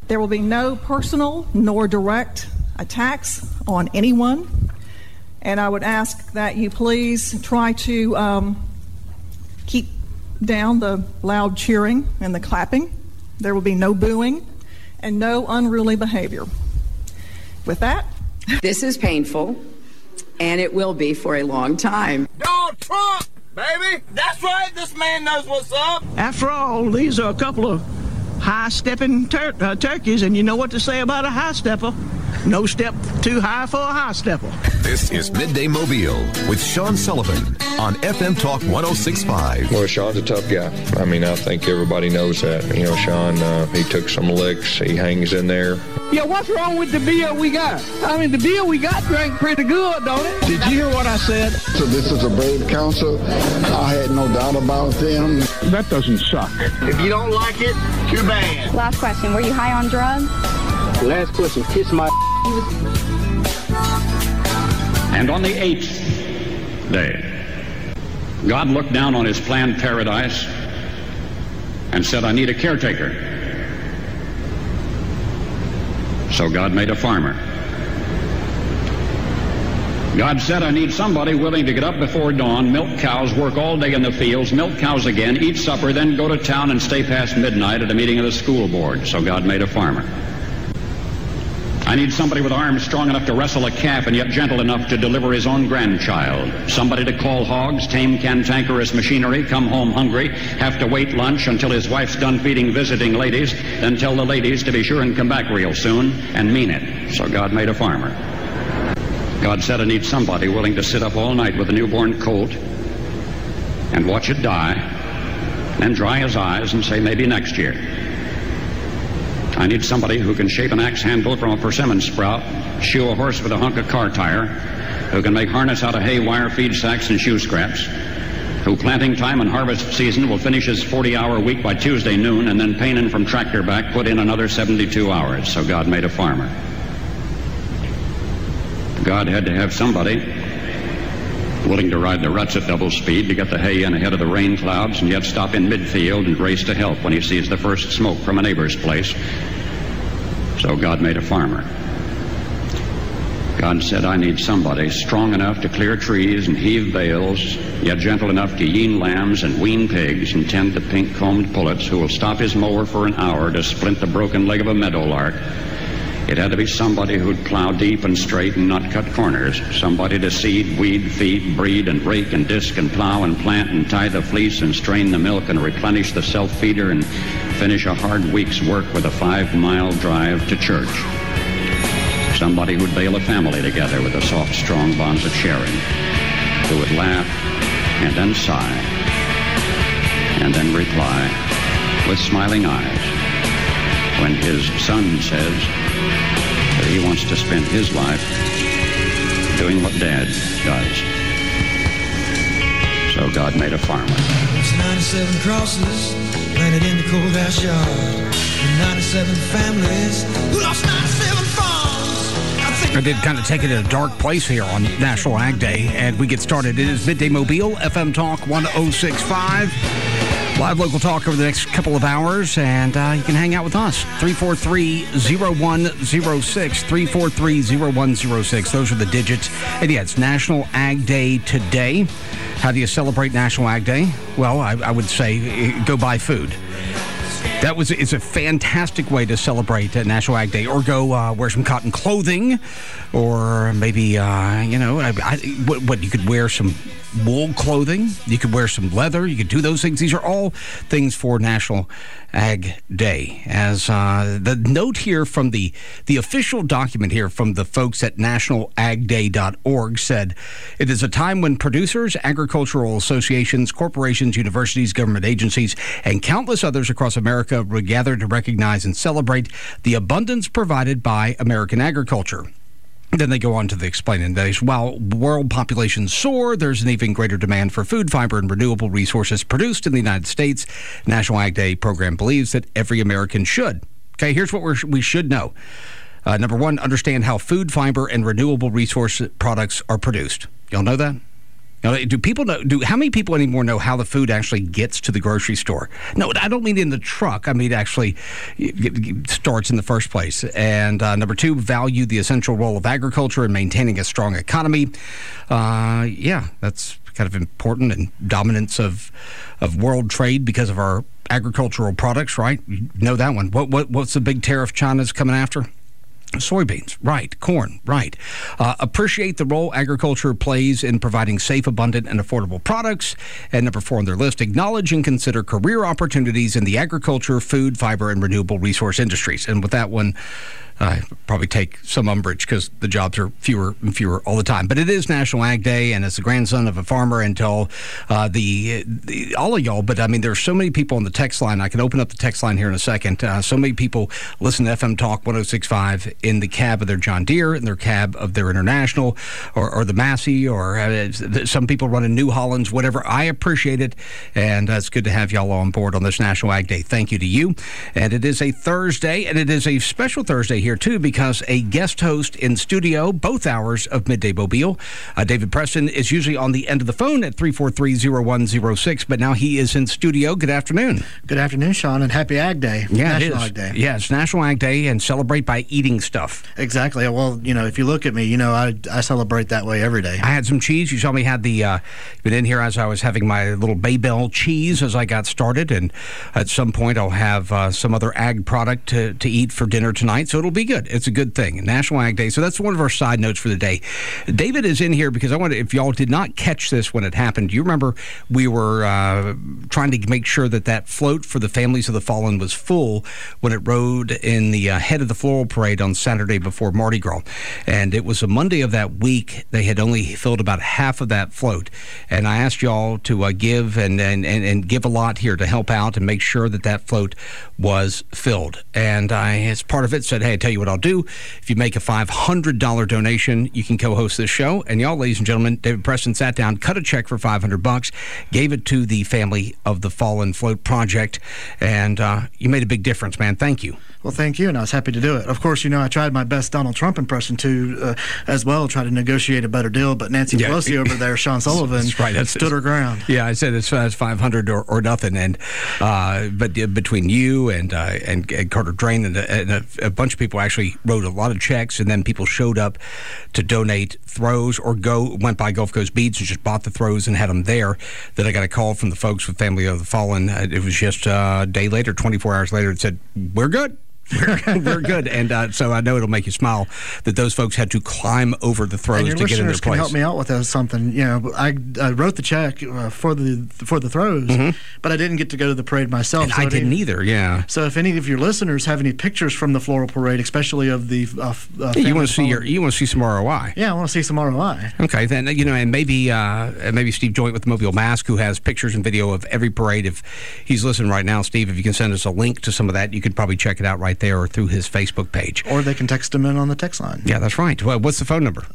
There will be no personal nor direct attacks on anyone, and I would ask that you please try to keep down the loud cheering and the clapping. There will be no booing and no unruly behavior. With that, this is painful, and it will be for a long time. Donald Trump, baby! That's right, this man knows what's up! After all, these are a couple of high-stepping turkeys, and you know what to say about a high-stepper. No step too high for a high-stepper. This is Midday Mobile with Sean Sullivan on FM Talk 106.5. Well, Sean's a tough guy. I mean, I think everybody knows that. You know, Sean, he took some licks. He hangs in there. Yeah, what's wrong with the beer we got? I mean, the beer we got drank pretty good, don't it? Did you hear what I said? So this is a brave council. I had no doubt about them. That doesn't suck. If you don't like it, too bad. Last question, were you high on drugs? Last question, kiss my... And on the 8th day, God looked down on his planned paradise and said, I need a caretaker. So God made a farmer. God said, I need somebody willing to get up before dawn, milk cows, work all day in the fields, milk cows again, eat supper, then go to town and stay past midnight at a meeting of the school board. So God made a farmer. I need somebody with arms strong enough to wrestle a calf and yet gentle enough to deliver his own grandchild. Somebody to call hogs, tame cantankerous machinery, come home hungry, have to wait lunch until his wife's done feeding visiting ladies, then tell the ladies to be sure and come back real soon and mean it. So God made a farmer. God said, I need somebody willing to sit up all night with a newborn colt and watch it die, then dry his eyes and say, maybe next year. I need somebody who can shape an axe handle from a persimmon sprout, shoe a horse with a hunk of car tire, who can make harness out of hay, wire, feed sacks, and shoe scraps, who planting time and harvest season will finish his 40-hour week by Tuesday noon, and then painin' from tractor back put in another 72 hours. So God made a farmer. God had to have somebody willing to ride the ruts at double speed to get the hay in ahead of the rain clouds and yet stop in midfield and race to help when he sees the first smoke from a neighbor's place. So God made a farmer. God said, I need somebody strong enough to clear trees and heave bales, yet gentle enough to yean lambs and wean pigs and tend the pink-combed pullets, who will stop his mower for an hour to splint the broken leg of a meadowlark. It had to be somebody who'd plow deep and straight and not cut corners. Somebody to seed, weed, feed, breed, and rake and disc and plow and plant and tie the fleece and strain the milk and replenish the self-feeder and finish a hard week's work with a 5-mile drive to church. Somebody who'd bail a family together with the soft, strong bonds of sharing, who would laugh and then sigh and then reply with smiling eyes when his son says that he wants to spend his life doing what Dad does. So God made a farmer. It's 97 crosses planted in the cold house yard, and 97 families who lost 97 farms. I did kind of take it in a dark place here on National Ag Day, and we get started. It is Midday Mobile, FM Talk 106.5. Live local talk over the next couple of hours, and you can hang out with us. 343-0106, 343-0106. Those are the digits. And yeah, it's National Ag Day today. How do you celebrate National Ag Day? Well, I would say go buy food. It's a fantastic way to celebrate National Ag Day. Or go wear some cotton clothing, or maybe, what you could wear some wool clothing. You could wear some leather. You could do those things. These are all things for National Ag Day. As the note here from the official document here from the folks at nationalagday.org said, it is a time when producers, agricultural associations, corporations, universities, government agencies, and countless others across America will gather to recognize and celebrate the abundance provided by American agriculture. Then they go on to explain that while world populations soar, there's an even greater demand for food, fiber, and renewable resources produced in the United States. National Ag Day program believes that every American should. Okay, here's what we should know. Number one, understand how food, fiber, and renewable resource products are produced. Y'all know that? Do people know? How many people anymore know how the food actually gets to the grocery store? No, I don't mean in the truck. I mean actually it starts in the first place. And number 2, value the essential role of agriculture in maintaining a strong economy. That's kind of important, and dominance of world trade because of our agricultural products, right? You know that one. What's the big tariff China's coming after? Soybeans, right. Corn, right. Appreciate the role agriculture plays in providing safe, abundant, and affordable products. And number 4 on their list, acknowledge and consider career opportunities in the agriculture, food, fiber, and renewable resource industries. And with that one, I probably take some umbrage because the jobs are fewer and fewer all the time. But it is National Ag Day, and as the grandson of a farmer, and tell all of y'all, but I mean, there's so many people on the text line. I can open up the text line here in a second. So many people listen to FM Talk 106.5 in the cab of their John Deere, in their cab of their International, or the Massey, or some people running New Hollands, whatever. I appreciate it, and it's good to have y'all on board on this National Ag Day. Thank you to you. And it is a Thursday, and it is a special Thursday here too, because a guest host in studio both hours of Midday Mobile. David Preston is usually on the end of the phone at 343-0106, but now he is in studio. Good afternoon. Good afternoon, Sean, and happy Ag Day. Yeah, National Ag Day. Yeah, it's National Ag Day, and celebrate by eating stuff. Exactly. Well, if you look at me, I celebrate that way every day. I had some cheese. You saw me had been in here as I was having my little Baybell cheese as I got started, and at some point I'll have some other ag product to eat for dinner tonight, so it'll be good. It's a good thing. National Ag Day. So that's one of our side notes for the day. David is in here because I wanted, if y'all did not catch this when it happened, do you remember we were trying to make sure that float for the families of the fallen was full when it rode in the head of the floral parade on Saturday before Mardi Gras. And it was a Monday of that week. They had only filled about half of that float. And I asked y'all to give and give a lot here to help out and make sure that float was filled. And I, as part of it, said, hey, I tell you what I'll do. If you make a $500 donation, you can co-host this show. And y'all, ladies and gentlemen, David Preston sat down, cut a check for $500, gave it to the family of the Fallen Float Project, and you made a big difference, man. Thank you. Well, thank you, and I was happy to do it. Of course, I tried my best Donald Trump impression to as well, try to negotiate a better deal, but Nancy Pelosi over there, Sean Sullivan, stood her ground. Yeah, I said it's 500 or nothing, and but between you and Carter Drain and a bunch of people actually wrote a lot of checks, and then people showed up to donate throws or went by Gulf Coast Beads and just bought the throws and had them there. Then I got a call from the folks with Family of the Fallen. It was just a day later, 24 hours later, it said, we're good. We're good. And so I know it'll make you smile that those folks had to climb over the throws to get in their place. Can help me out with something. I wrote the check for the throws, but I didn't get to go to the parade myself. And so I didn't either, yeah. So if any of your listeners have any pictures from the floral parade, especially of the you want to see some ROI. Yeah, I want to see some ROI. Okay, then and maybe Steve Joint with the Mobile Mask, who has pictures and video of every parade. If he's listening right now, Steve, if you can send us a link to some of that, you could probably check it out right there or through his Facebook page. Or they can text him in on the text line. Yeah, that's right. Well, what's the phone number?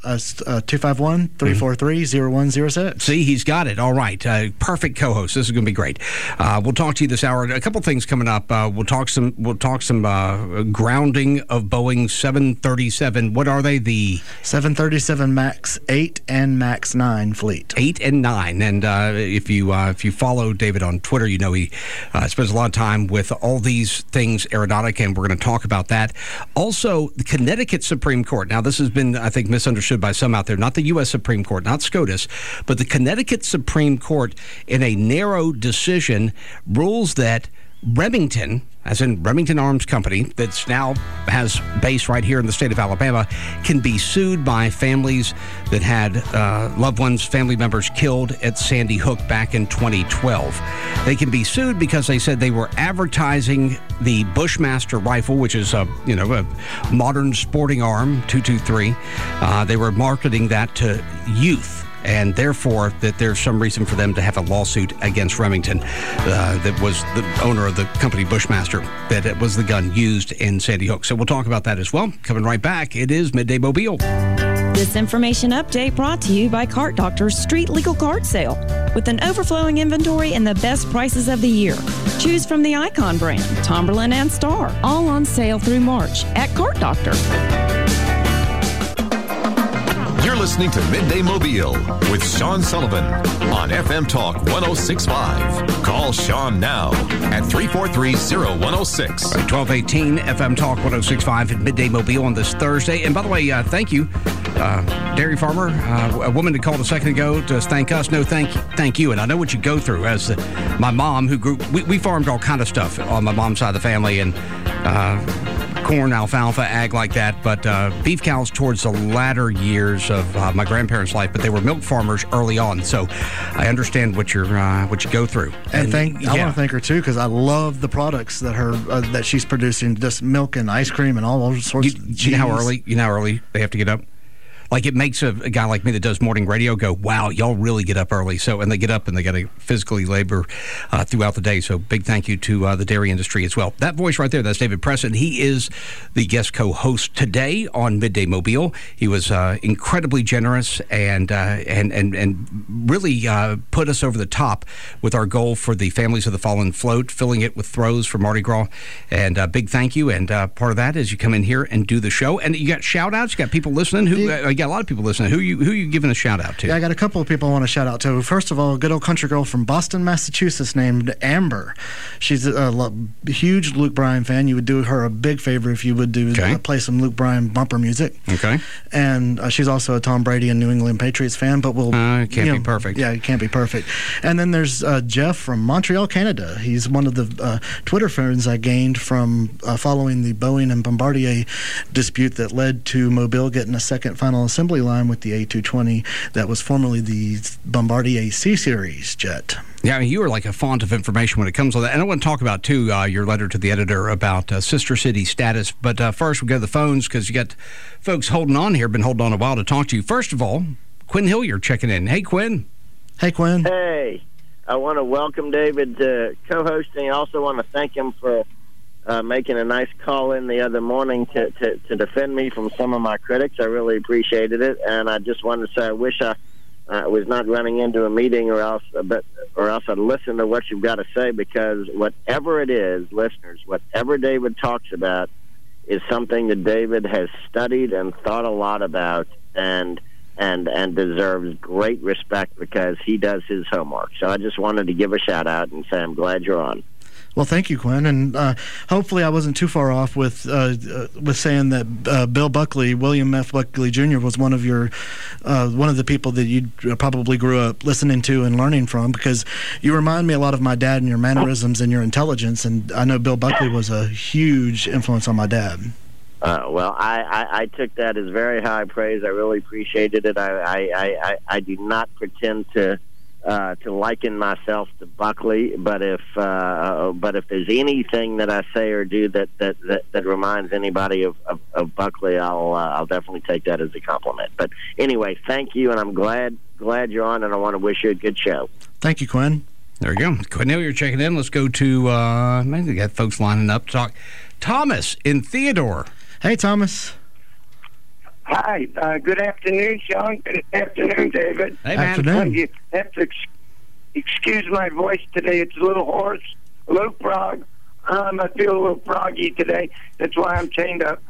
251-343-0106. See, he's got it. All right. Perfect co-host. This is going to be great. We'll talk to you this hour. A couple things coming up. We'll talk some grounding of Boeing 737. What are they? The 737 MAX 8 and MAX 9 fleet. 8 and 9. And if you follow David on Twitter, he spends a lot of time with all these things aeronautic, and we're going to talk about that. Also, the Connecticut Supreme Court. Now, this has been, I think, misunderstood by some out there. Not the U.S. Supreme Court, not SCOTUS, but the Connecticut Supreme Court, in a narrow decision, rules that Remington, as in Remington Arms Company, that's now has base right here in the state of Alabama, can be sued by families that had loved ones, family members killed at Sandy Hook back in 2012. They can be sued because they said they were advertising the Bushmaster rifle, which is a modern sporting arm, .223. They were marketing that to youth. And therefore, that there's some reason for them to have a lawsuit against Remington, that was the owner of the company Bushmaster, that it was the gun used in Sandy Hook. So we'll talk about that as well. Coming right back, it is Midday Mobile. This information update brought to you by Cart Doctor's Street Legal Cart Sale. With an overflowing inventory and the best prices of the year. Choose from the Icon brand, Tomberlin and Star, all on sale through March at Cart Doctor. You're listening to Midday Mobile with Sean Sullivan on FM Talk 106.5. Call Sean now at 343-0106. 1218 FM Talk 106.5 at Midday Mobile on this Thursday. And by the way, thank you, dairy farmer, a woman that called a second ago to thank us. No, thank you. And I know what you go through. As my mom, who grew, we farmed all kind of stuff on my mom's side of the family, and corn, alfalfa, ag like that, but beef cows towards the latter years of my grandparents' life, but they were milk farmers early on, so I understand what you go through. And I want to thank her too, because I love the products that she's producing, just milk and ice cream and all sorts. You know how early they have to get up? Like, it makes a guy like me that does morning radio go, wow, y'all really get up early. So, and they get up and they got to physically labor throughout the day. So big thank you to the dairy industry as well. That voice right there, that's David Preston. He is the guest co-host today on Midday Mobile. He was incredibly generous and really put us over the top with our goal for the Families of the Fallen float, filling it with throws for Mardi Gras. And big thank you. And part of that is you come in here and do the show. And you got shout outs. You got people listening who got a lot of people listening. Who you giving a shout out to? Yeah, I got a couple of people I want to shout out to. First of all, a good old country girl from Boston, Massachusetts named Amber. She's a huge Luke Bryan fan. You would do her a big favor if you would play some Luke Bryan bumper music. Okay. And she's also a Tom Brady and New England Patriots fan, but it can't be perfect. Yeah, it can't be perfect. And then there's Jeff from Montreal, Canada. He's one of the Twitter friends I gained from following the Boeing and Bombardier dispute that led to Mobile getting a second final assembly line with the A220 that was formerly the Bombardier C-Series jet. Yeah, I mean, you are like a font of information when it comes to that. And I want to talk about, too, your letter to the editor about Sister City status. But first, we go to the phones because you got folks holding on here, been holding on a while to talk to you. First of all, Quinn Hilliard checking in. Hey, Quinn. Hey, Quinn. Hey. I want to welcome David to co-hosting. I also want to thank him for making a nice call in the other morning to defend me from some of my critics. I really appreciated it, and I just wanted to say I wish I was not running into a meeting, or else I'd listen to what you've got to say, because whatever it is, listeners, whatever David talks about is something that David has studied and thought a lot about, and deserves great respect because he does his homework. So I just wanted to give a shout out and say I'm glad you're on. Well, thank you, Quinn, and hopefully I wasn't too far off with saying that Bill Buckley, William F. Buckley Jr., was one of the people that you probably grew up listening to and learning from, because you remind me a lot of my dad and your mannerisms and your intelligence, and I know Bill Buckley was a huge influence on my dad. Well, I took that as very high praise. I really appreciated it. I do not pretend to liken myself to Buckley, but if there's anything that I say or do that reminds anybody of Buckley, I'll definitely take that as a compliment. But anyway, thank you, and I'm glad you're on, and I want to wish you a good show. Thank you, Quinn. There you go. Quinn, you're checking in. Let's go to maybe we got folks lining up to talk. Thomas in Theodore. Hey, Thomas. Hi. Good afternoon, Sean. Good afternoon, David. Hey, man. Afternoon. You have to excuse my voice today. It's a little hoarse, a little frog. I feel a little froggy today. That's why I'm chained up.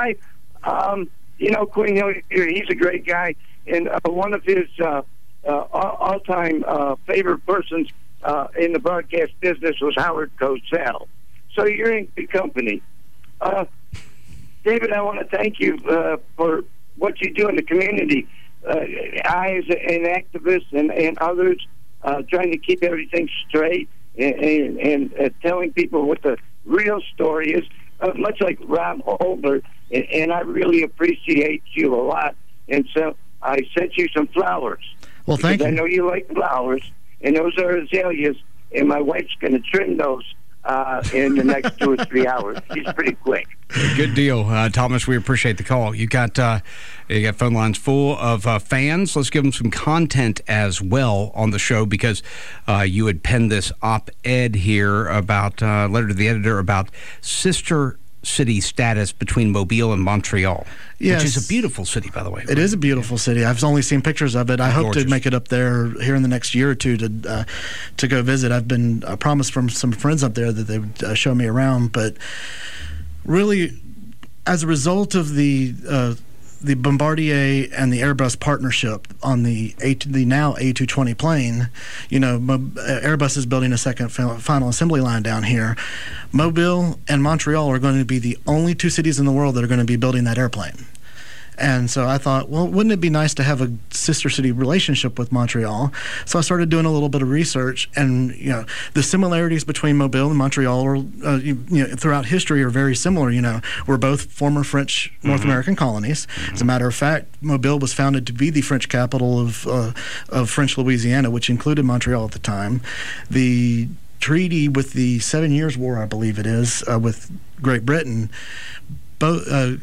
Quinn Hill, he's a great guy. And one of his all-time favorite persons in the broadcast business was Howard Cosell. So you're in good company. David, I want to thank you for what you do in the community. I, as an activist, and others, trying to keep everything straight and telling people what the real story is, much like Rob Holder, and I really appreciate you a lot. And so I sent you some flowers. Well, thank you. I know you like flowers, and those are azaleas, and my wife's going to trim those in the next 2 or 3 hours. She's pretty quick. Good deal, Thomas. We appreciate the call. You got phone lines full of fans. Let's give them some content as well on the show, because you had penned this op-ed here about letter to the editor about sister city status between Mobile and Montreal, yes, which is a beautiful city, by the way. It is a beautiful city. I've only seen pictures of it. I hope gorgeous. to make it up there here in the next year or two to go visit. I've been promised from some friends up there that they would show me around, but really, as a result of the the Bombardier and the Airbus partnership on the now A220 plane. Airbus is building a second final assembly line down here. Mobile and Montreal are going to be the only two cities in the world that are going to be building that airplane. And so I thought, well, wouldn't it be nice to have a sister city relationship with Montreal? So I started doing a little bit of research, and the similarities between Mobile and Montreal are, throughout history are very similar. We're both former French North American colonies. As a matter of fact, Mobile was founded to be the French capital of French Louisiana, which included Montreal at the time. The treaty with the 7 Years' War, I believe it is, with Great Britain. Mobile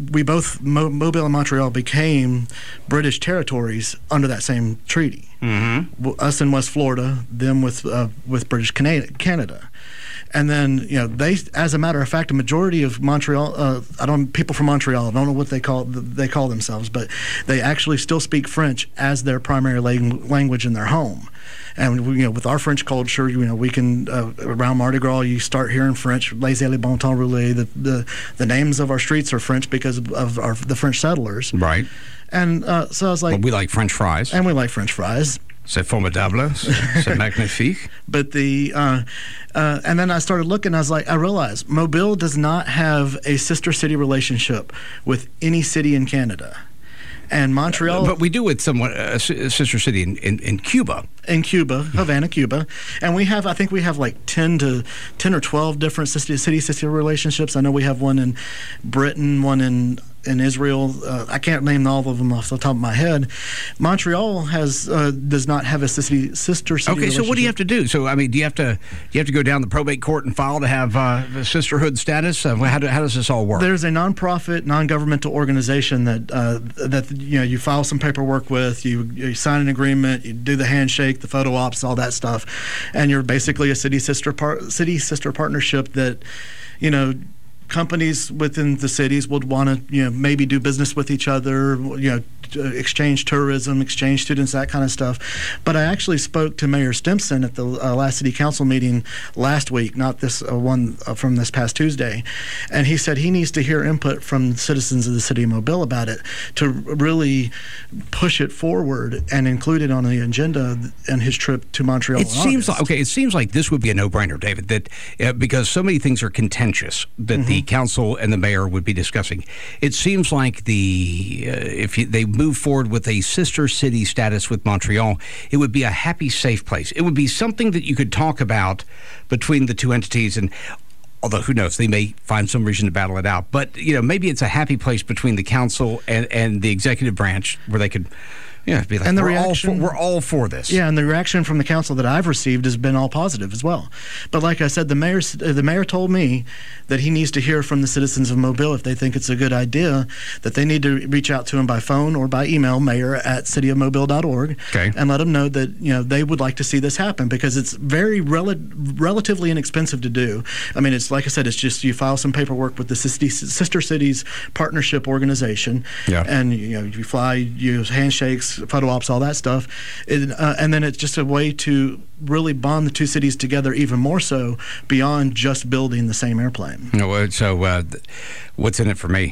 and Montreal became British territories under that same treaty. Us in West Florida, them with British Canada. And then, they, as a matter of fact, a majority of Montreal, people from Montreal, I don't know what they call themselves, but they actually still speak French as their primary language in their home. And with our French culture, we can around Mardi Gras, you start hearing French. Les Allées Bon Temps Roulé. The names of our streets are French because of the French settlers. Right. And so I was like, well, we like French fries. And we like French fries. C'est formidable. C'est magnifique. But and then I started looking. I realized Mobile does not have a sister city relationship with any city in Canada. And Montreal, but we do with somewhat a sister city in Cuba. In Cuba, Havana, Cuba, and I think we have like 10 or 12 different city relationships. I know we have one in Britain, one in Israel. I can't name all of them off the top of my head. Montreal does not have a sister city. Okay, so what do you have to do? So do you have to go down the probate court and file to have sisterhood status? How does this all work? There's a nonprofit, non-governmental organization that you file some paperwork with. You sign an agreement. You do the handshake, the photo ops, all that stuff, and you're basically a city sister partnership that companies within the cities would want to maybe do business with each other, exchange tourism, exchange students, that kind of stuff. But I actually spoke to Mayor Stimson at the last city council meeting last week, not this one from this past Tuesday, and he said he needs to hear input from citizens of the city of Mobile about it to really push it forward and include it on the agenda in his trip to Montreal. It seems like this would be a no-brainer, David, that because so many things are contentious that the council and the mayor would be discussing. It seems like if they move forward with a sister city status with Montreal, it would be a happy, safe place. It would be something that you could talk about between the two entities, and although who knows, they may find some reason to battle it out. But maybe it's a happy place between the council and the executive branch where they could. Yeah, be like, and we're all for this. Yeah, and the reaction from the council that I've received has been all positive as well. But like I said, the mayor told me that he needs to hear from the citizens of Mobile if they think it's a good idea, that they need to reach out to him by phone or by email, mayor@cityofmobile.org, and let him know that they would like to see this happen because it's very relatively inexpensive to do. It's like I said, it's just you file some paperwork with the Sister Cities Partnership Organization, and you fly, you use handshakes, photo ops, all that stuff, and then it's just a way to really bond the two cities together even more so beyond just building the same airplane. So what's in it for me?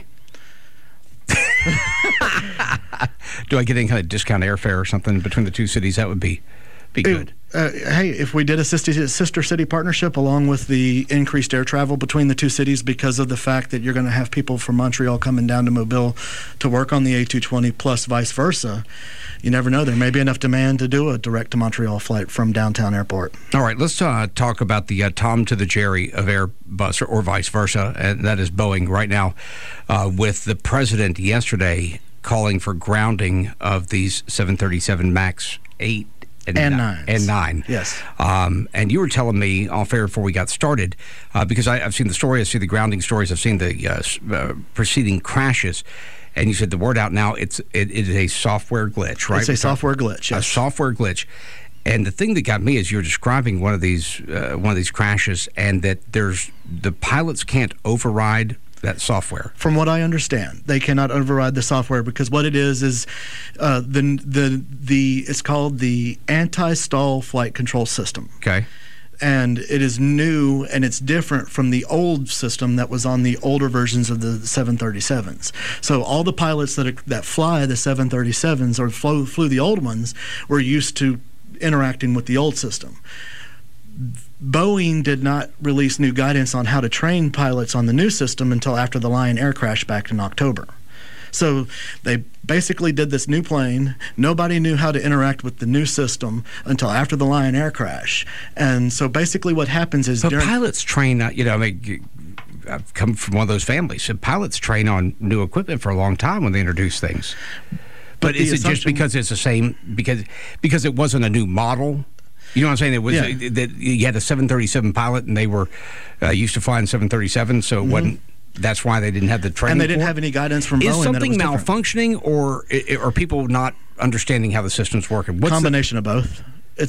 Do I get any kind of discount airfare or something between the two cities? That would be good. Hey, if we did a sister city partnership along with the increased air travel between the two cities because of the fact that you're going to have people from Montreal coming down to Mobile to work on the A220 plus vice versa, you never know. There may be enough demand to do a direct to Montreal flight from downtown airport. All right, let's talk about the Tom to the Jerry of Airbus or vice versa, and that is Boeing right now with the president yesterday calling for grounding of these 737 MAX 8 and 9. Yes. And you were telling me off air before we got started, because I've seen the story, I've seen the grounding stories, I've seen the preceding crashes, and you said the word out now, it is a software glitch, right? It's a software glitch, yes. A software glitch. And the thing that got me is you're describing one of these crashes, and that the pilots can't override that software. From what I understand, they cannot override the software because what it is it's called the anti-stall flight control system. Okay. and it is new, and it's different from the old system that was on the older versions of the 737s. So all the pilots that fly the 737s or flew the old ones were used to interacting with the old system. Boeing did not release new guidance on how to train pilots on the new system until after the Lion Air crash back in October. So they basically did this new plane. Nobody knew how to interact with the new system until after the Lion Air crash. And so basically what happens is... But pilots train, I've come from one of those families. So pilots train on new equipment for a long time when they introduce things. But is it just because it's the same, because it wasn't a new model? You know what I'm saying? It was that you had a 737 pilot and they were used to flying 737, so it wasn't... That's why they didn't have the training. And they didn't have any guidance from Boeing. Is something that it was malfunctioning, or are people not understanding how the system's working? Combination of both. It's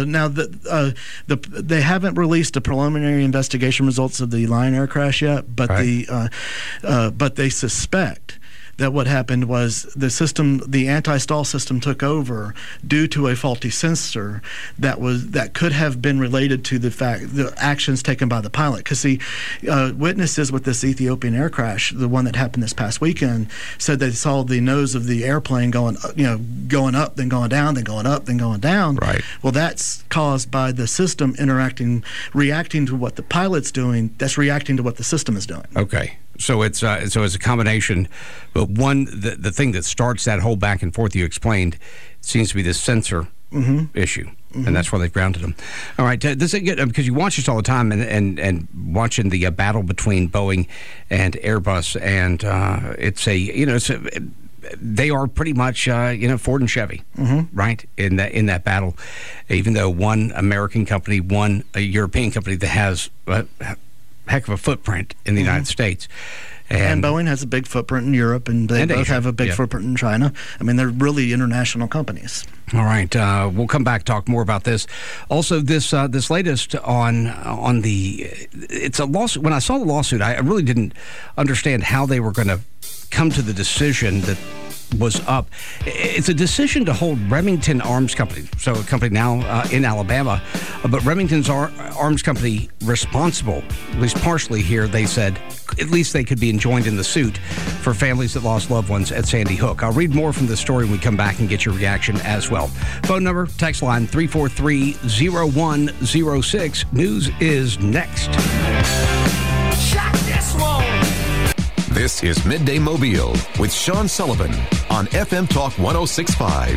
they haven't released the preliminary investigation results of the Lion Air crash yet, but but they suspect that what happened was the anti-stall system took over due to a faulty sensor that could have been related to the actions taken by the pilot. Because witnesses with this Ethiopian air crash, the one that happened this past weekend, said they saw the nose of the airplane going up, then going down, then going up, then going down. Right. Well, that's caused by the system reacting to what the pilot's doing. That's reacting to what the system is doing. Okay. So it's a combination, but the thing that starts that whole back and forth you explained seems to be this sensor issue, and that's why they've grounded them. All right, this is good because you watch this all the time, and watching the battle between Boeing and Airbus, and they are pretty much Ford and Chevy, right, in that battle. Even though one American company, one a European company that has heck of a footprint in the United States. And Boeing has a big footprint in Europe, and they both have a big footprint in China. I mean, they're really international companies. All right, we'll come back, talk more about this. Also, this latest on the it's a lawsuit. When I saw the lawsuit, I really didn't understand how they were going to come to the decision that was up. It's a decision to hold Remington Arms Company, so a company now in Alabama, but Remington's Arms Company responsible, at least partially here, they said, at least they could be enjoined in the suit for families that lost loved ones at Sandy Hook. I'll read more from the story when we come back and get your reaction as well. Phone number, text line 343-0106. News is next. Shot this one. This is Midday Mobile with Sean Sullivan on FM Talk 106.5.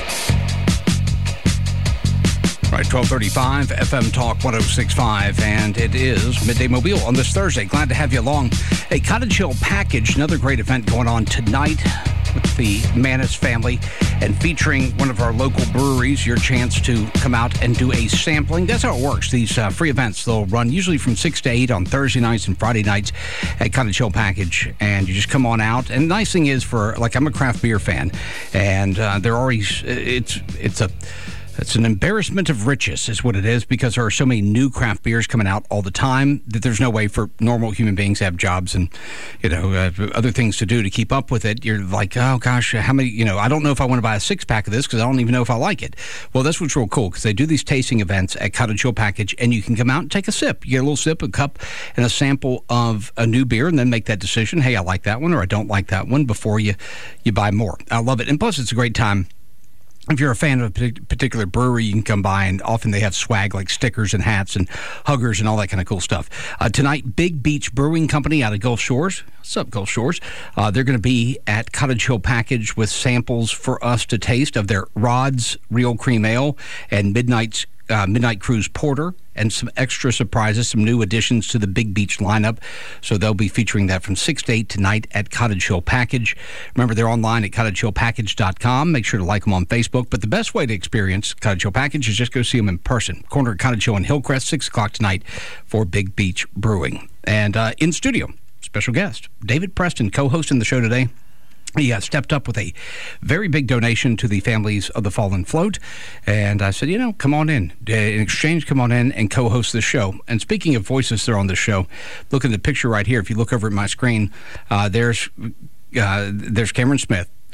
All right, 1235 FM Talk 106.5, and it is Midday Mobile on this Thursday. Glad to have you along. A Cottage Hill Package, another great event going on tonight with the Manis family and featuring one of our local breweries, your chance to come out and do a sampling. That's how it works. These free events, they'll run usually from 6 to 8 on Thursday nights and Friday nights at Cottage Hill Package, and you just come on out. And the nice thing is, I'm a craft beer fan, and they're always, it's an embarrassment of riches is what it is, because there are so many new craft beers coming out all the time that there's no way for normal human beings to have jobs and, other things to do to keep up with it. You're like, oh gosh, how many, I don't know if I want to buy a 6-pack of this because I don't even know if I like it. Well, that's what's real cool, because they do these tasting events at Cottage Hill Package, and you can come out and take a sip. You get a little sip, a cup, and a sample of a new beer, and then make that decision. Hey, I like that one or I don't like that one before you buy more. I love it. And plus, it's a great time. If you're a fan of a particular brewery, you can come by, and often they have swag like stickers and hats and huggers and all that kind of cool stuff. Tonight, Big Beach Brewing Company out of Gulf Shores. What's up, Gulf Shores? They're going to be at Cottage Hill Package with samples for us to taste of their Rod's Real Cream Ale and Midnight Cruise Porter, and some extra surprises, some new additions to the Big Beach lineup. So they'll be featuring that from 6 to 8 tonight at Cottage Hill Package. Remember, they're online at cottagehillpackage.com. Make sure to like them on Facebook. But the best way to experience Cottage Hill Package is just go see them in person. Corner of Cottage Hill and Hillcrest, 6 o'clock tonight for Big Beach Brewing. And in studio, special guest, David Preston, co-hosting the show today. He stepped up with a very big donation to the families of the fallen float. And I said, come on in. In exchange, come on in and co-host the show. And speaking of voices that are on the show, look at the picture right here. If you look over at my screen, there's Cameron Smith,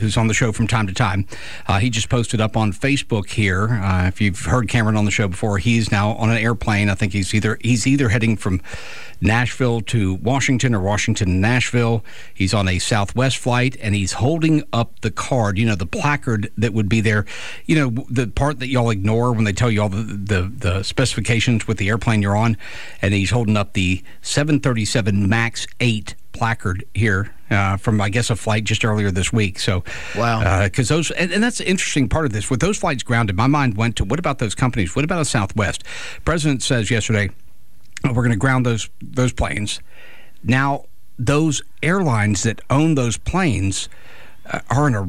who's on the show from time to time. He just posted up on Facebook here. If you've heard Cameron on the show before, he's now on an airplane. I think he's either heading from Nashville to Washington or Washington to Nashville. He's on a Southwest flight, and he's holding up the card, the placard that would be there, the part that y'all ignore when they tell you all the specifications with the airplane you're on, and he's holding up the 737 MAX 8 placard here from, I guess, a flight just earlier this week. So, wow. Because those, and that's the interesting part of this. With those flights grounded, my mind went to, what about those companies? What about a Southwest? President says yesterday, we're going to ground those planes. Now, those airlines that own those planes are in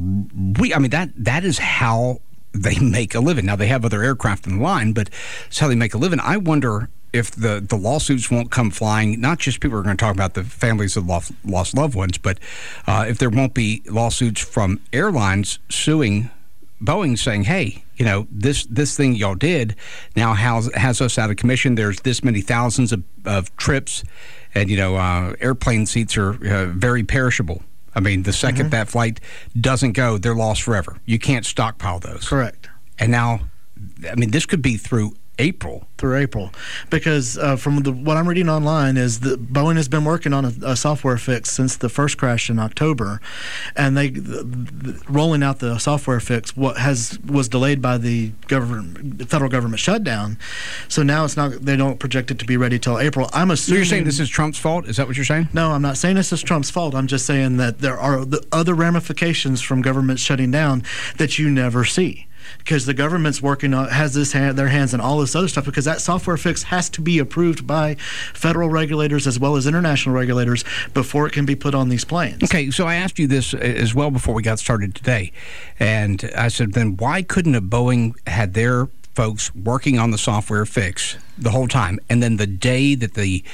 that is how they make a living. Now, they have other aircraft in the line, but it's how they make a living. I wonder if the lawsuits won't come flying. Not just people are going to talk about the families of lost loved ones, but if there won't be lawsuits from airlines suing Boeing, saying, hey, this thing y'all did now has us out of commission. There's this many thousands of trips, and, airplane seats are very perishable. I mean, the second that flight doesn't go, they're lost forever. You can't stockpile those. Correct. And now, this could be through April. Because from what I'm reading online is that Boeing has been working on a software fix since the first crash in October, and they rolling out the software fix was delayed by the federal government shutdown. So now they don't project it to be ready till April. I'm assuming. So you're saying this is Trump's fault? Is that what you're saying? No, I'm not saying this is Trump's fault. I'm just saying that there are the other ramifications from government shutting down that you never see. Because the government's working on, has their hands in all this other stuff, because that software fix has to be approved by federal regulators as well as international regulators before it can be put on these planes. Okay, so I asked you this as well before we got started today, and I said, then why couldn't a Boeing had their folks working on the software fix the whole time, and then the day that the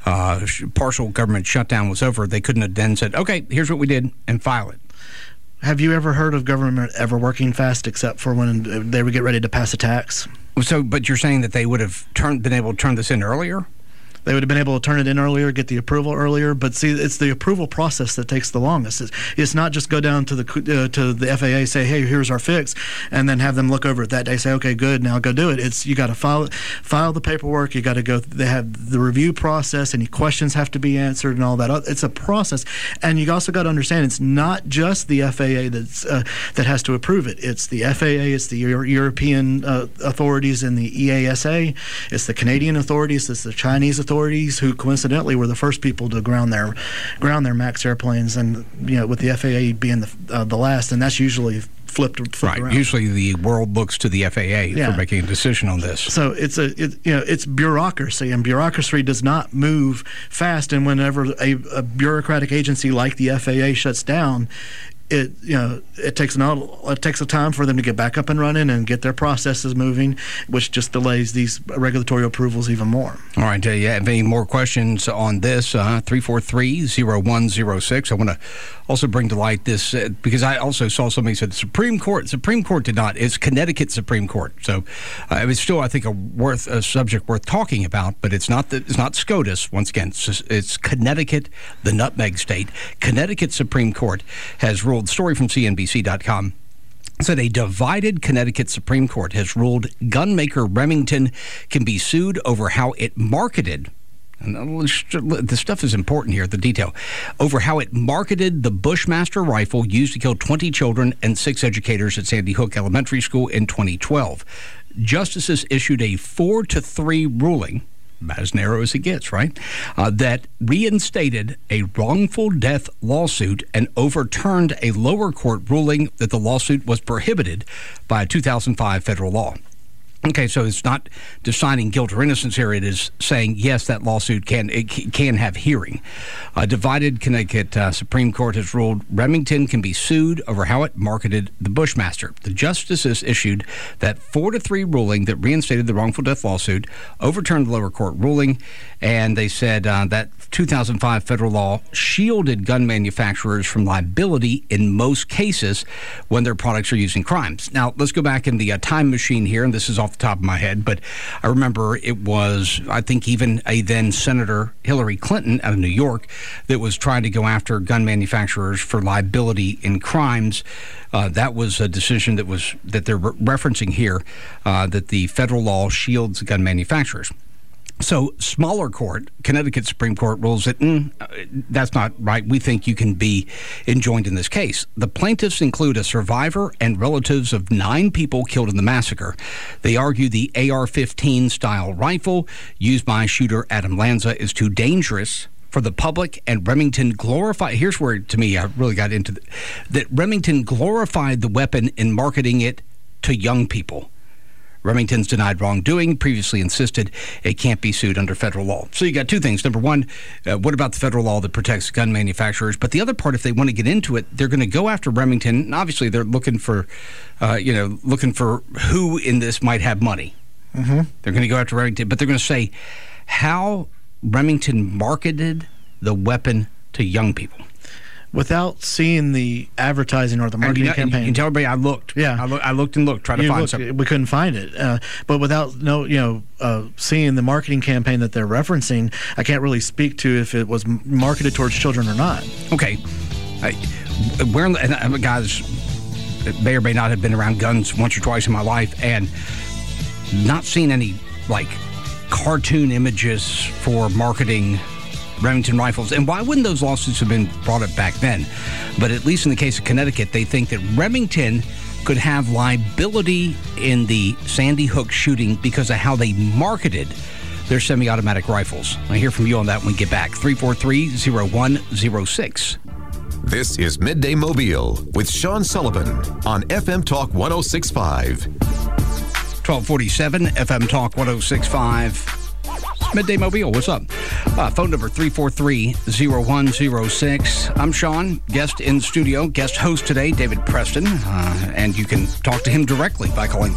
partial government shutdown was over, they couldn't have then said, okay, here's what we did, and file it? Have you ever heard of government ever working fast except for when they would get ready to pass a tax? So, but you're saying that they would have been able to turn this in earlier? They would have been able to turn it in earlier, get the approval earlier. But see, it's the approval process that takes the longest. It's not just go down to the FAA, say, hey, here's our fix, and then have them look over it that day, say, okay, good, now go do it. It's you got to file the paperwork. You got to go. They have the review process. Any questions have to be answered and all that. It's a process, and you also got to understand it's not just the FAA that has to approve it. It's the FAA. It's the European authorities and the EASA. It's the Canadian authorities. It's the Chinese authorities, who coincidentally were the first people to ground their MAX airplanes, and with the FAA being the last, and that's usually flipped right around. Usually the world looks to the FAA for making a decision on this. So it's bureaucracy, and bureaucracy does not move fast. And whenever a bureaucratic agency like the FAA shuts down, it takes a time for them to get back up and running and get their processes moving, which just delays these regulatory approvals even more. All right, you have any more questions on this? 343-0106. I want to also bring to light this because I also saw somebody said the Supreme Court did not. It's Connecticut Supreme Court. So it was still, I think, a subject worth talking about, but it's not SCOTUS. Once again, it's Connecticut, the nutmeg state. Connecticut Supreme Court has ruled. Story from CNBC.com said a divided Connecticut Supreme Court has ruled gunmaker Remington can be sued over how it marketed. And the stuff is important here, the detail. Over how it marketed the Bushmaster rifle used to kill 20 children and 6 educators at Sandy Hook Elementary School in 2012. Justices issued a 4-3 ruling, about as narrow as it gets, right? That reinstated a wrongful death lawsuit and overturned a lower court ruling that the lawsuit was prohibited by a 2005 federal law. Okay, so it's not deciding guilt or innocence here. It is saying, yes, that lawsuit can have hearing. A divided Connecticut Supreme Court has ruled Remington can be sued over how it marketed the Bushmaster. The justices issued that 4-3 ruling that reinstated the wrongful death lawsuit, overturned the lower court ruling, and they said that 2005 federal law shielded gun manufacturers from liability in most cases when their products are used in crimes. Now, let's go back in the time machine here, and this is off the top of my head, but I remember it was, I think, even a then Senator Hillary Clinton out of New York that was trying to go after gun manufacturers for liability in crimes. That was a decision that they're referencing here, that the federal law shields gun manufacturers. So, smaller court, Connecticut Supreme Court rules that that's not right. We think you can be enjoined in this case. The plaintiffs include a survivor and relatives of 9 people killed in the massacre. They argue the AR-15 style rifle used by shooter Adam Lanza is too dangerous for the public, and Remington glorified. Here's where, to me, I really got into that. Remington glorified the weapon in marketing it to young people. Remington's denied wrongdoing, previously insisted it can't be sued under federal law. So you got 2 things. Number one, what about the federal law that protects gun manufacturers? But the other part, if they want to get into it, they're going to go after Remington. And obviously, they're looking for, looking for who in this might have money. Mm-hmm. They're going to go after Remington, but they're going to say how Remington marketed the weapon to young people. Without seeing the advertising or the marketing campaign. You can tell everybody I looked. Yeah. I looked and looked, tried to find something. We couldn't find it. But without seeing the marketing campaign that they're referencing, I can't really speak to if it was marketed towards children or not. Okay. Guys may or may not have been around guns once or twice in my life, and not seen any, cartoon images for marketing Remington rifles. And why wouldn't those lawsuits have been brought up back then? But at least in the case of Connecticut, they think that Remington could have liability in the Sandy Hook shooting because of how they marketed their semi-automatic rifles. I'll hear from you on that when we get back. 343-0106. This is Midday Mobile with Sean Sullivan on FM Talk 106.5. 1247 FM Talk 106.5. Midday Mobile, what's up? Phone number 343-0106. I'm Sean, guest in studio, guest host today, David Preston, and you can talk to him directly by calling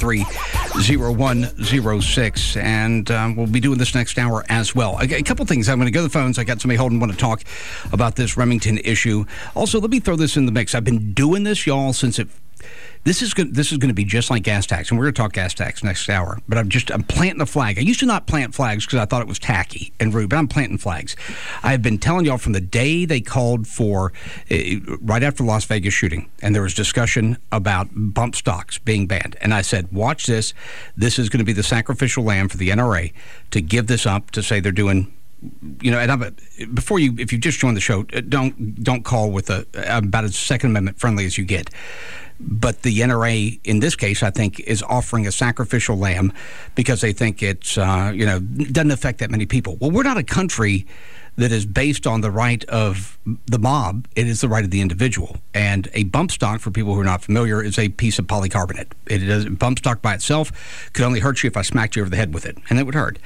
343-0106, and we'll be doing this next hour as well. A couple things. I'm going to go to the phones. I got somebody holding, want to talk about this Remington issue. Also, let me throw this in the mix. I've been doing this, y'all, since it... This is going to be just like gas tax, and we're going to talk gas tax next hour. But I'm planting a flag. I used to not plant flags because I thought it was tacky and rude, but I'm planting flags. I've been telling y'all from the day they called for, right after the Las Vegas shooting, and there was discussion about bump stocks being banned. And I said, watch this. This is going to be the sacrificial lamb for the NRA to give this up, to say they're doing... and if you just joined the show, don't call with about as Second Amendment friendly as you get. But the NRA, in this case, I think, is offering a sacrificial lamb because they think it's, doesn't affect that many people. Well, we're not a country that is based on the right of the mob. It is the right of the individual. And a bump stock, for people who are not familiar, is a piece of polycarbonate. Bump stock by itself could only hurt you if I smacked you over the head with it, and it would hurt.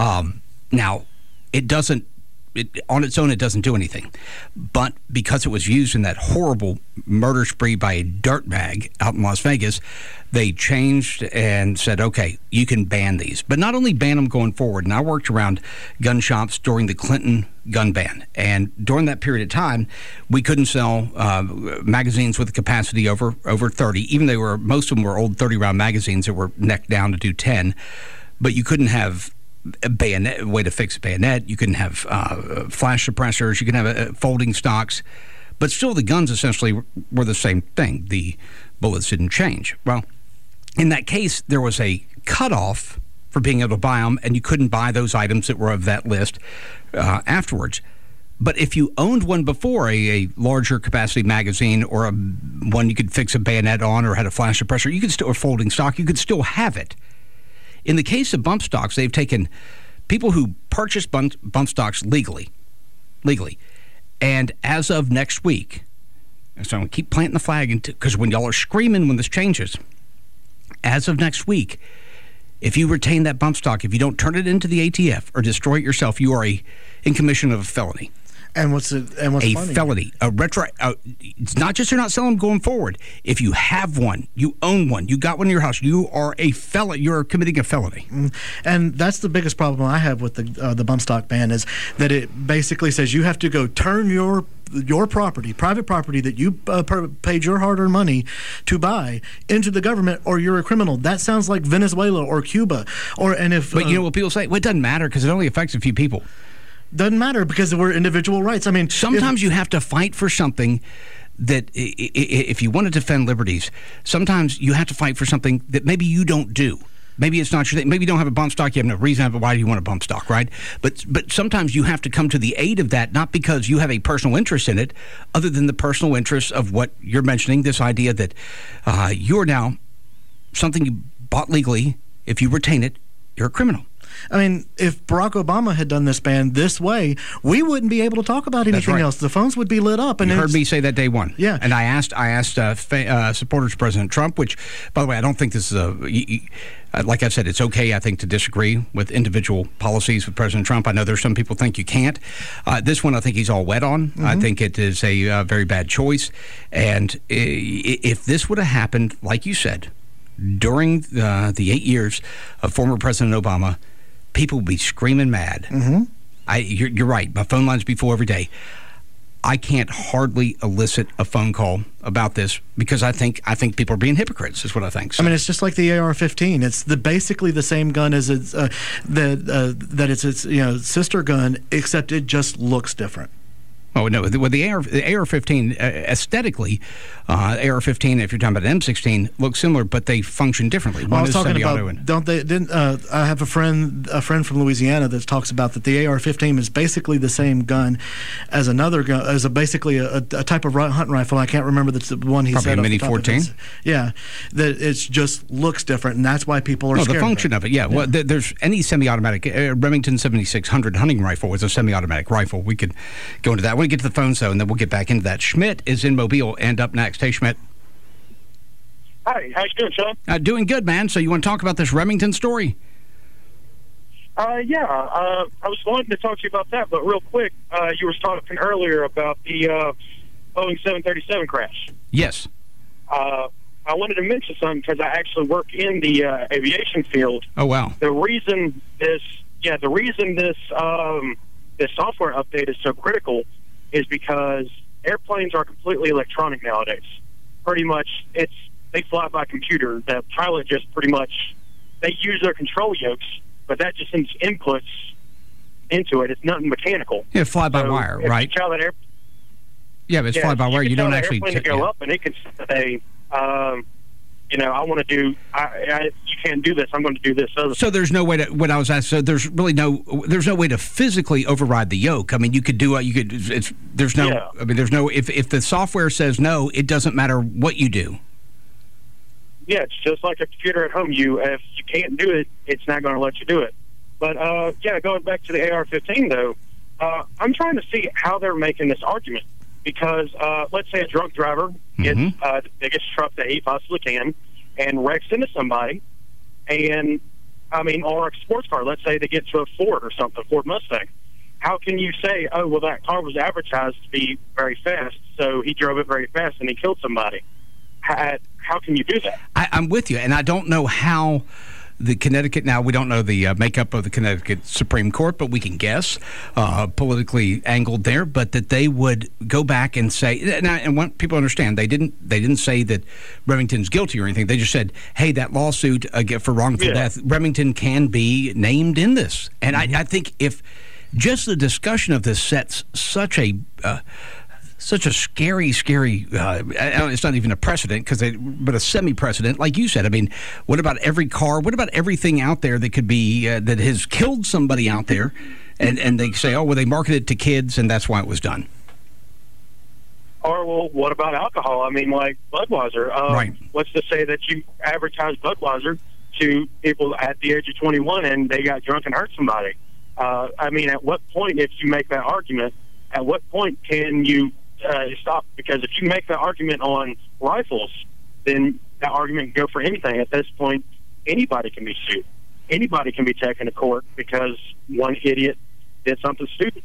Now, it doesn't. On its own, it doesn't do anything. But because it was used in that horrible murder spree by a dirtbag out in Las Vegas, they changed and said, okay, you can ban these. But not only ban them going forward. And I worked around gun shops during the Clinton gun ban. And during that period of time, we couldn't sell magazines with a capacity over 30. Even though most of them were old 30-round magazines that were necked down to do 10. But you couldn't have a bayonet, way to fix a bayonet. You couldn't have flash suppressors. You could have folding stocks. But still, the guns essentially were the same thing. The bullets didn't change. Well, in that case, there was a cutoff for being able to buy them, and you couldn't buy those items that were of that list afterwards. But if you owned one before, a larger capacity magazine or one you could fix a bayonet on or had a flash suppressor, you could still, or folding stock, you could still have it. In the case of bump stocks, they've taken people who purchase bump stocks legally, and as of next week, so I'm going to keep planting the flag, because when y'all are screaming when this changes, as of next week, if you retain that bump stock, if you don't turn it into the ATF or destroy it yourself, you are in commission of a felony. And what's a funny? felony, a retro. It's not just you're not selling them going forward. If you have one, you own one, you got one in your house, you are a felon. You're committing a felony. And that's the biggest problem I have with the bump stock ban is that it basically says you have to go turn your property, private property that you paid your hard-earned money to buy, into the government, or you're a criminal. That sounds like Venezuela or Cuba. But you know what people say? Well, it doesn't matter because it only affects a few people. Doesn't matter because we're individual rights. I mean, sometimes you have to fight for something that, if you want to defend liberties, sometimes you have to fight for something that maybe you don't do. Maybe it's not your thing. Maybe you don't have a bump stock. You have no reason to have it. Why do you want a bump stock, right? But sometimes you have to come to the aid of that, not because you have a personal interest in it, other than the personal interest of what you're mentioning, this idea that you're now something you bought legally. If you retain it, you're a criminal. I mean, if Barack Obama had done this ban this way, we wouldn't be able to talk about anything else. The phones would be lit up. And you heard me say that day one. Yeah. And I asked supporters of President Trump, which, by the way, I don't think this is like I said, it's okay, I think, to disagree with individual policies with President Trump. I know there's some people think you can't. This one I think he's all wet on. Mm-hmm. I think it is a very bad choice. And if this would have happened, like you said, during the 8 years of former President Obama, people would be screaming mad. Mm-hmm. You're right. My phone lines be full every day. I can't hardly elicit a phone call about this because I think people are being hypocrites. Is what I think. So. I mean, it's just like the AR-15. It's basically the same gun as its sister gun, except it just looks different. Oh, no. With the AR-15, aesthetically, AR-15, if you're talking about an M16, looks similar, but they function differently. Well, I was talking about, don't they? I have a friend from Louisiana that talks about that the AR-15 is basically the same gun as another gun, as basically a type of hunting rifle. I can't remember the one he said. Probably a Mini 14? Yeah. That it just looks different, and that's why people are scared. The function of it, yeah. Well, there's any semi-automatic. Remington 7600 hunting rifle was a semi-automatic rifle. We could go into that. I want to get to the phones, though, and then we'll get back into that. Schmidt is in Mobile and up next. Hey, Schmidt. Hi, how you doing, Sean? Doing good, man. So you want to talk about this Remington story? Yeah. I was wanting to talk to you about that, but real quick, you were talking earlier about the Boeing 737 crash. Yes. I wanted to mention something because I actually work in the aviation field. Oh, wow. The reason this software update is so critical is because airplanes are completely electronic nowadays. Pretty much, they fly by computer. The pilot just pretty much, they use their control yokes, but that just sends inputs into it. It's nothing mechanical. Yeah, fly by wire, right? Yeah, but it's fly by wire. You don't actually airplane to go up, and it can say, I want to do. You can't do this. I'm going to do this. So there's no way to. What I was asked. So there's really there's no way to physically override the yoke. I mean, you could do. There's no. Yeah. I mean, there's no. If the software says no, it doesn't matter what you do. Yeah, it's just like a computer at home. If you can't do it, it's not going to let you do it. But going back to the AR-15 though, I'm trying to see how they're making this argument. Because let's say a drunk driver gets the biggest truck that he possibly can and wrecks into somebody, or a sports car. Let's say they get to a Ford or something, Ford Mustang. How can you say, oh, well, that car was advertised to be very fast, so he drove it very fast and he killed somebody? How can you do that? I'm with you, and I don't know how the Connecticut, now we don't know the makeup of the Connecticut Supreme Court, but we can guess, politically angled there, but that they would go back and say, and want people to understand, they didn't say that Remington's guilty or anything. They just said, hey, that lawsuit for wrongful death, Remington can be named in this. And I think if just the discussion of this sets such a scary, it's not even a precedent, but a semi-precedent, like you said. I mean, what about every car? What about everything out there that could be, that has killed somebody out there, and they say, oh, well, they marketed it to kids, and that's why it was done. Or, well, what about alcohol? I mean, like Budweiser. Right. What's to say that you advertise Budweiser to people at the age of 21 and they got drunk and hurt somebody? At what point, if you make that argument, at what point can you stop? Because if you make that argument on rifles, then that argument can go for anything. At this point, anybody can be sued. Anybody can be taken to court because one idiot did something stupid.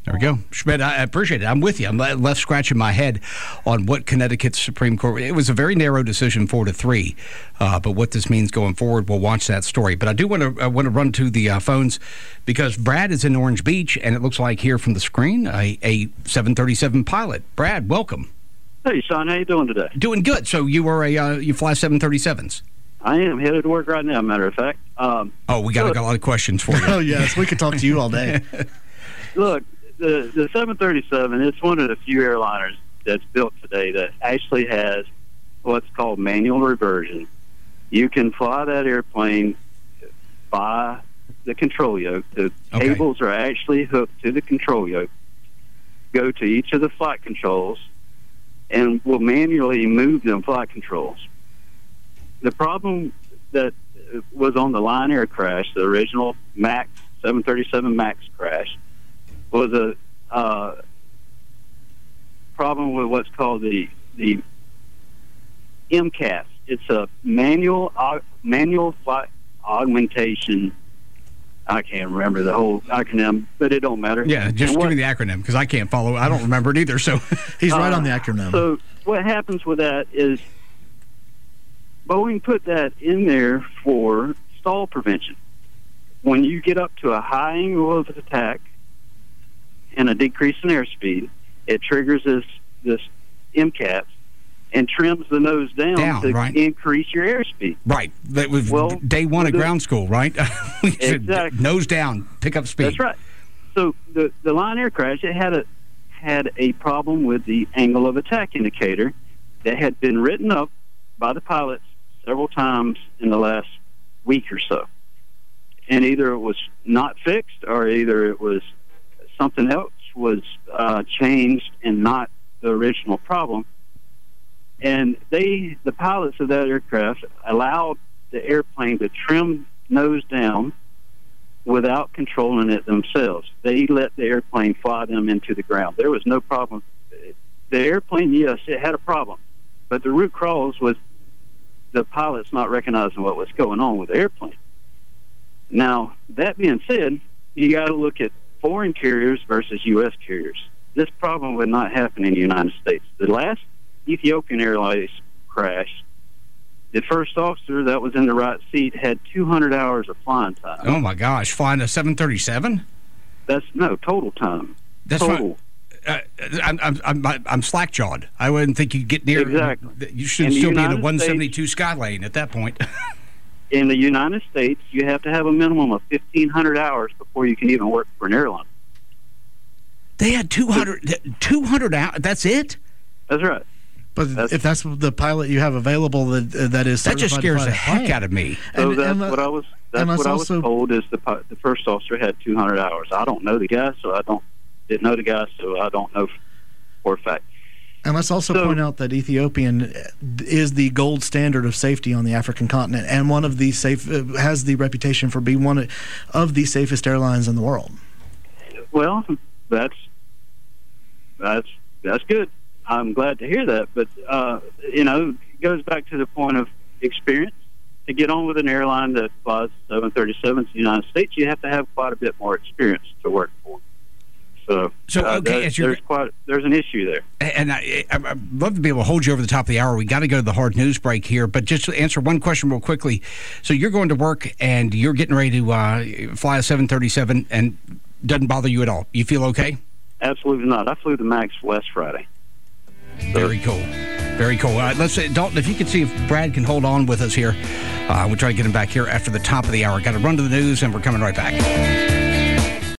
There we go. Schmidt, I appreciate it. I'm with you. I'm left scratching my head on what Connecticut's Supreme Court... It was a very narrow decision, 4-3. But what this means going forward, we'll watch that story. But I do want to run to the phones because Brad is in Orange Beach, and it looks like here from the screen, a 737 pilot. Brad, welcome. Hey, Sean. How you doing today? Doing good. So you were you fly 737s? I am headed to work right now, matter of fact. We got a lot of questions for you. Oh, yes. We could talk to you all day. Look, the 737, it's one of the few airliners that's built today that actually has what's called manual reversion. You can fly that airplane by the control yoke. The cables are actually hooked to the control yoke, go to each of the flight controls, and will manually move them flight controls. The problem that was on the Lion Air crash, the original MAX, 737 MAX crash, was a problem with what's called the MCAS. It's a manual flight augmentation. I can't remember the whole acronym, but it don't matter. Yeah, just give me the acronym because I can't follow. I don't remember it either. So he's right on the acronym. So what happens with that is Boeing put that in there for stall prevention. When you get up to a high angle of attack and a decrease in airspeed, it triggers this MCAS and trims the nose down to increase your airspeed. Right. That was day one of ground school, right? Exactly. Nose down, pick up speed. That's right. So the Lion Air crash, it had a problem with the angle of attack indicator that had been written up by the pilots several times in the last week or so. And either it was not fixed or either it was something else was changed and not the original problem. And the pilots of that aircraft allowed the airplane to trim nose down without controlling it themselves. They let the airplane fly them into the ground. There was no problem. The airplane, yes, it had a problem. But the root cause was the pilots not recognizing what was going on with the airplane. Now, that being said, you got to look at foreign carriers versus U.S. carriers. This problem would not happen in the United States. The last Ethiopian Airlines crash, the first officer that was in the right seat had 200 hours of flying time. Oh, my gosh. Flying a 737? Total time. That's total. Right. I'm slack-jawed. I wouldn't think you'd get near. Exactly. You should still be in the 172 sky lane at that point. In the United States, you have to have a minimum of 1,500 hours before you can even work for an airline. They had 200 hours. That's it? That's right. But if that's the pilot you have available, that is that just scares the heck out of me. So what I was told is the first officer had 200 hours. I don't know the guy, so I didn't know the guy, so I don't know for a fact. And let's also point out that Ethiopian is the gold standard of safety on the African continent, and one of the has the reputation for being one of the safest airlines in the world. Well, that's good. I'm glad to hear that, but it goes back to the point of experience. To get on with an airline that flies 737s in the United States, you have to have quite a bit more experience to work for. So okay, there's an issue there. And I'd love to be able to hold you over the top of the hour. We got to go to the hard news break here, but just to answer one question real quickly. So you're going to work and you're getting ready to fly a 737, and doesn't bother you at all. You feel okay? Absolutely not. I flew the MAX last Friday. Very cool. Very cool. Let's say, Dalton, if you could see if Brad can hold on with us here. We'll try to get him back here after the top of the hour. Got to run to the news, and we're coming right back.